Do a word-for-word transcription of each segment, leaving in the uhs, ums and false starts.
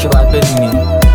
که باید بدونی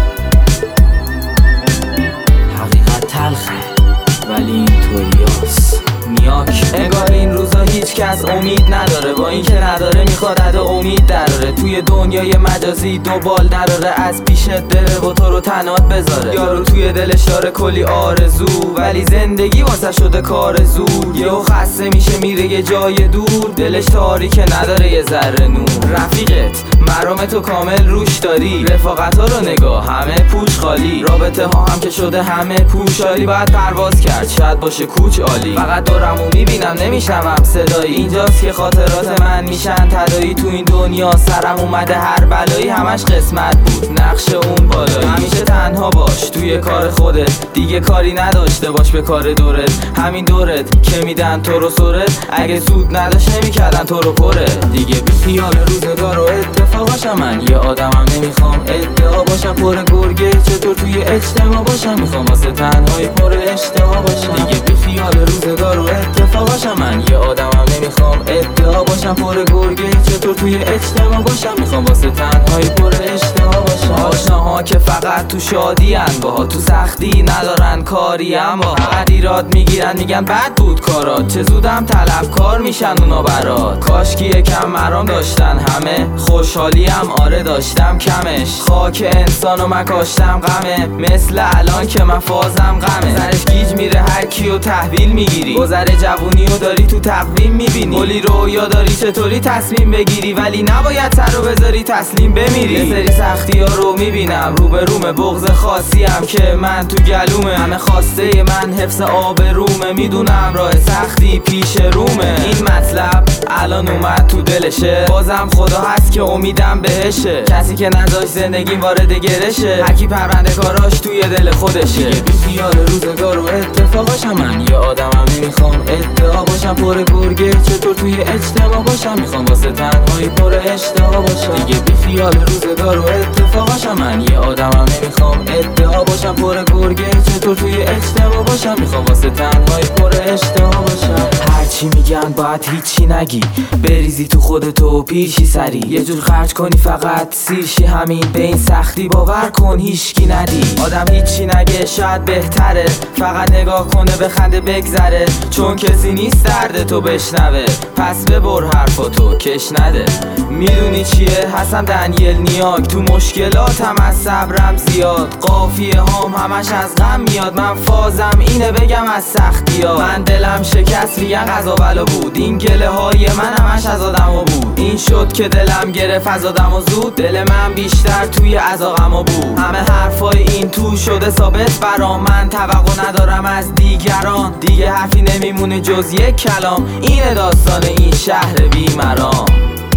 حقیقت تلخه ولی اینطوریاست. نیاک انگار این روزا هیچ کس امید نداره، با این که نداره میخواد عده امید دراره. توی دنیای مجازی دو بال دراره، از پیشت بره و تو رو تنات بذاره. یارو توی دلش داره کلی آرزو، ولی زندگی واسه شده کار زور. یهو خسته میشه میره یه جای دور، دلش تاریکه نداره یه ذره نور. رفیقت مرام تو کامل روش داری، رفاقت ها رو نگاه همه پوش خالی. رابطه ها هم که شده همه پوشالی، باید پرواز کرد شاید باشه کوچ عالی. فقط دورمو میبینم نمیشنوم صدایی، اینجاست که خاطرات من میشن تدایی. تو این دنیا سرم اومده هر بلایی، همش قسمت بود نقش اون بالایی. همیشه تنها باش توی کار خودت، دیگه کاری نداشته باش به کار دورت. همین دورت که میدن تو رو سرت، اگه سود نداشت نمیکردن تو رو پره. دیگه بی خیال روزگار و اتفاقاشم، من یه آدمم نمیخوام ادعا باشم پر گرگه. چطور توی اجتماع باشم، میخوام واسه تنهایی پر اشتها باشم. دیگه بی خیال روزگار و اتفاقاشم، من یه آدمم نمیخوام ادعا باشم پر گرگه. چطور توی اجتماع باشم، میخوام واسه تنهایی پر اشتها باشم. آشناها که فقط تو شادی ان، باها تو سختی ندارن کاری، اما فقط ایراد میگیرن میگن بد بود کارات. چه زودم طلبکار میشن اونا برات. کاشکی یکم مرام داشتن همه، خوشحالیم آره داشتم کمش. خاک انسانو مکاشتم غمه، مثل الان که من فازم غمه. سرش گیج میره هر کیو تحویل میگیری، گذر جوونیو داری تو تقویم میبینی. کلی رویا داری چطوری تصمیم بگیری، ولی نباید سر رو بذاری تسلیم بمیری. یه سری سختی ها رو میبینم رو به رومه، بغض خاصی هم که من تو گلومه. همه خواسته من حفظ آب رومه، میدونم راه سختی پیش رومه. این مطلب الان اومد تو دلشه، بازم خدا هست که امیدم بهشه. کسی که نذاش زندگیم وارد گرشه، هرکی پرونده کاراش توی دل خودشه. بی خیال روزگار و اتفاقاشم، من یه آدمم نمیخوام ادعا باشم پر گرگه. چطور توی اجتماع باشم، میخوام واسه تنهایی پر اشتها باشم. دیگه بی خیال روزگار و اتفاقاشم، من یه آدمم نمیخوام ادعا باشم پر گرگه. چطور توی اجتماع باشم، میخوام واسه تنهایی پر اشتها باشم. هرچی میگن باید هیچی نگی، بریزی تو خودتو پیشی سری. یه جور خرج کنی فقط سیرشی، همین به این سختی باور کن هیچکی ندی. آدم هیچی نگه شاید بهتره، فقط نگاه کنه بخنده بگذره. چون کسی نیست درد تو بشنوه، پس ببر حرفاتو کش نده. میدونی چیه هستم دنیل نیاک، تو مشکلاتم از صبرم زیاد. قافیه هام همش از غم میاد، من فازم اینه بگم از سختی ها. من دلم شکست میگن قضا بلا بود، این گله های من همش از آدم بود. این شد که دلم گرفت از آدم و زود، دل من بیشتر توی عزاقم بود. همه حرفای این تو شده ثابت برام، من توقع ندارم از دیگران. دیگه حرفی نمیمونه جز یک کلام، اینه داستان این شهر بیمران.